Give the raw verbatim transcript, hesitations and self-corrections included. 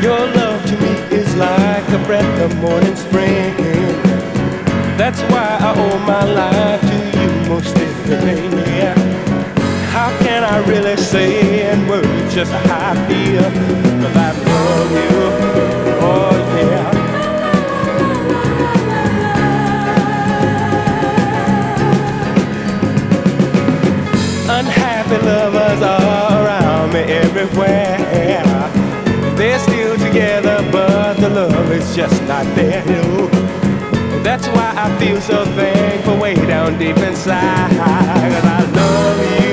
Your love to me is like a breath of morning spring. That's why I owe my life to you most every day. How can I really say in words just how I feel? 'Cause I love you, oh yeah. Unhappy lovers are around me everywhere. They're still together, but the love is just not there, no. That's why I feel so thankful way down deep inside. 'Cause I love you.